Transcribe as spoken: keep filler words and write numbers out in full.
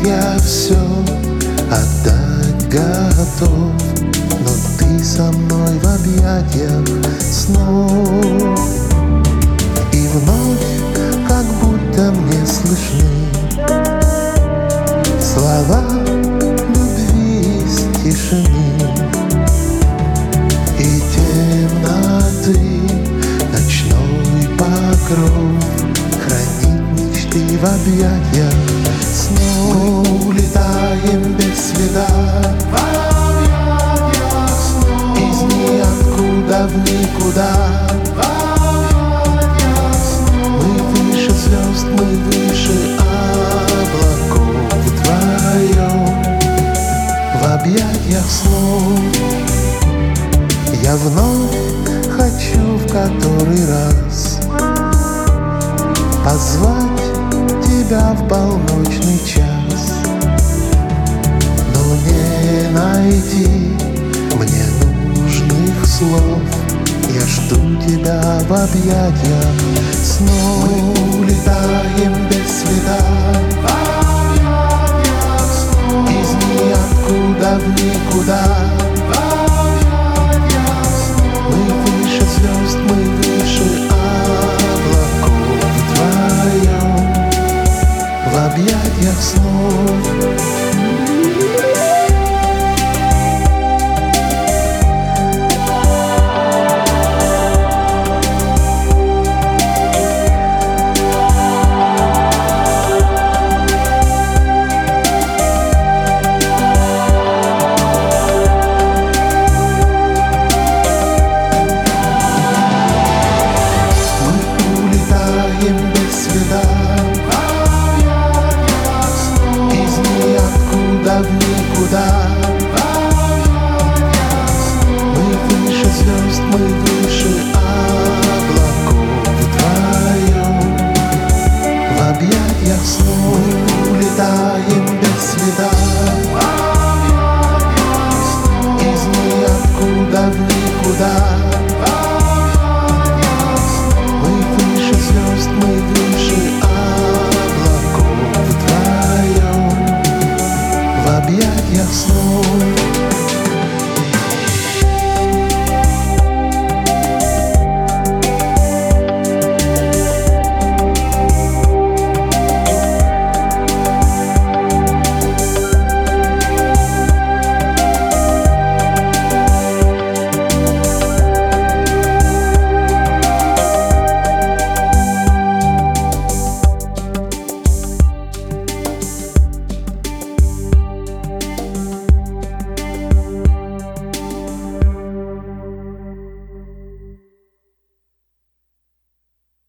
я все отдать готов, но ты со мной в объятиях снов. И вновь, как будто мне слышны слова любви из тишины и темноты. Ночной покров хранит мечты в объятиях снов. Мы улетаем без следа в объятиях снов, из ниоткуда в никуда. В объятиях снов мы выше звезд, мы выше облаков вдвоем. В объятиях снов я вновь хочу в который раз позвать тебя в полночный час, но не найти мне нужных слов. Я жду тебя в объятиях снов. Мы улетаем без следа в объятиях снов, из ниоткуда в никуда. Звезд мы выше облаков вдвоем. В объятиях снов. В никуда. Мы выше звезд, мы выше облаков вдвоем. В объятиях снов мы улетаем без следа.